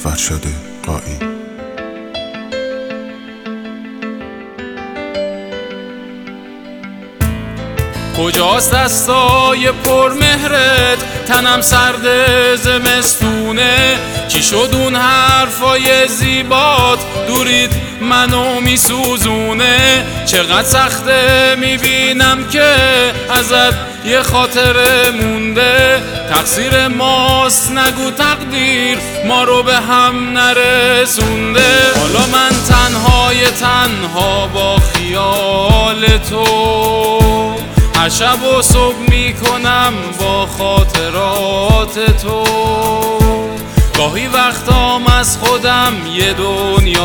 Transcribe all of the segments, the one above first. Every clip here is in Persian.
فرشاد قائی. کجاست دستای پرمهرت، تنم سرد زمستونه، چی شد اون حرفای زیبات، دورید منو میسوزونه. چقدر سخته میبینم که ازت یه خاطره مونده، تقصیر ماست نگو تقدیر ما رو به هم نرسونده. حالا من تنها با خیال تو، هر شب و صبح میکنم با خاطرات تو. گاهی وقتام از خودم یه دنیا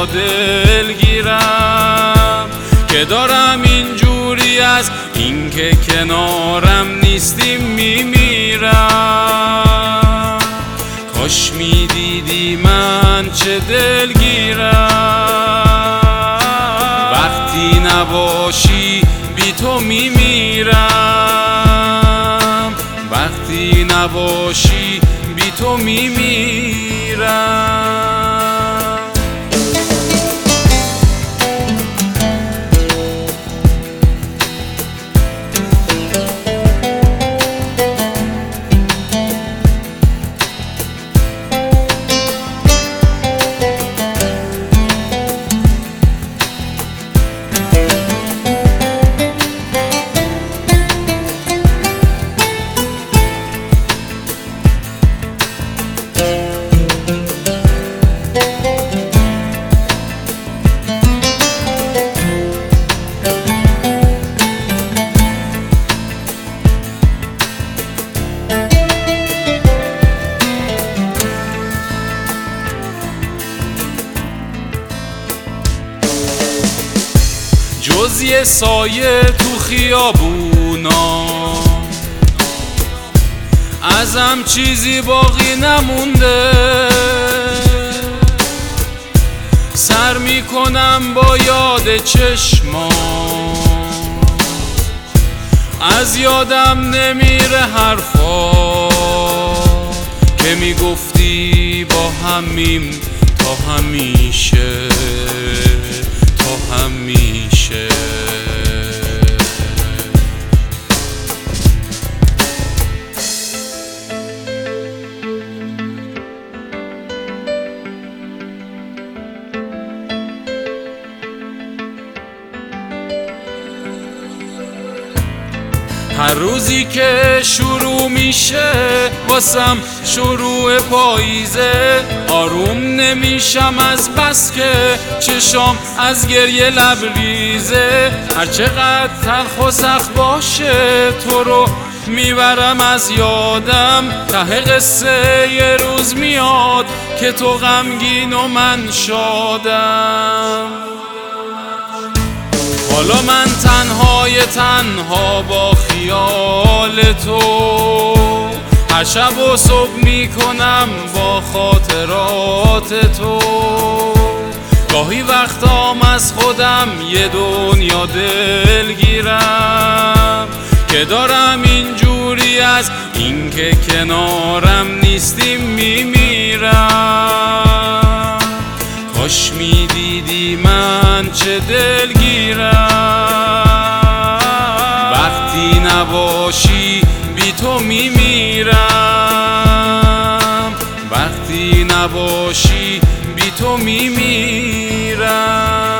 دلگیرم، که دارم اینجوری از این که کنارم نیستی میمیرم. کاش میدیدی من چه دلگیرم، وقتی نباشی بی تو میمیرم، وقتی نباشی بی تو میمیرم. جز یه سایه تو خیابونا، ازم چیزی باقی نمونده. سر میکنم با یاد چشما، از یادم نمیره حرفا که میگفتی با همیم تا همیشه، تا همیشه. هر روزی که شروع میشه واسم شروع پاییزه، آروم نمیشم از بس که چشام از گریه لبریزه. هر چقدر تلخ و سخت باشه تو رو میبرم از یادم، ته قصه یه روز میاد که تو غمگین و من شادم. حالا من تنها با خیال تو، هر شب و صبح میکنم با خاطرات تو. گاهی وقتام از خودم یه دنیا دلگیرم، که دارم اینجوری از این که کنارم نیستی میمیرم. کاش میدیدی من چه دلگیرم، وقتی نباشی بی تو میمیرم، وقتی نباشی بی تو میمیرم.